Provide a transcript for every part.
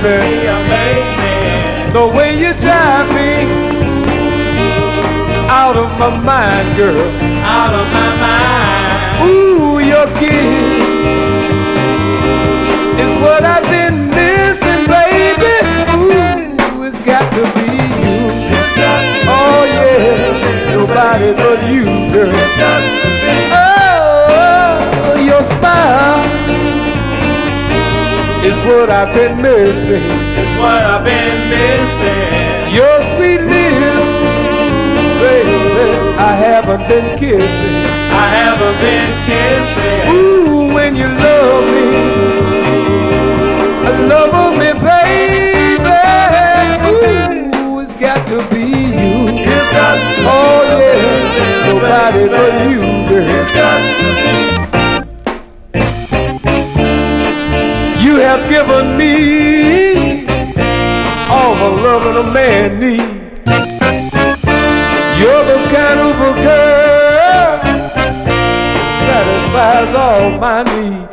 be amazing. The way you drive me out of my mind, girl, out of my mind. Ooh, your kiss is what I've been missing, baby. Ooh, it's got to be you. Oh yes, nobody but you, girl. Oh, your smile is what I've been missing. It's what I've been missing. Your sweet lips, baby, I haven't been kissing. I haven't been kissing. Ooh, when you love me, love me, baby. Ooh, it's got to be you. It's got to be. Oh yes, nobody but you, girl. It's got to be. You have given me all the loving a man needs. You're the kind of a girl that satisfies all my needs.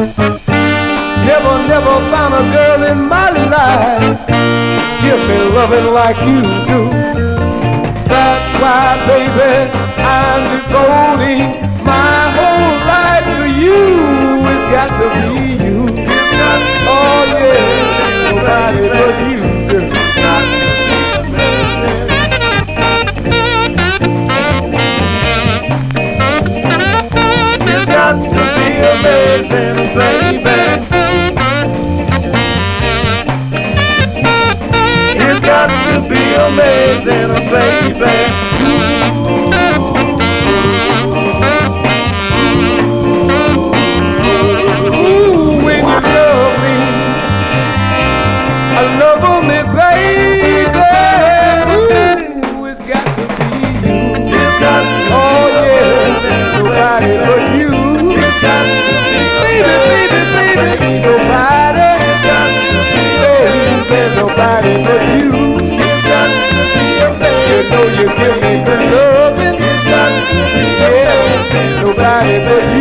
Never found a girl in my life give me loving like you do. That's why, baby, I'm devoting my whole life to you. It's got to be you. Oh yeah, nobody but you, girl. It's got to be amazing, baby. It's got to be amazing, baby. Ooh, when you love me, I love me, baby. Ooh, it's got to be you. It's got to be. Oh yes, nobody but you. It's got to be. Baby, nobody. It's got to be. Baby, nobody but you. It's got to be. You know you give me good loving. It's got to be. Yeah, nobody but you.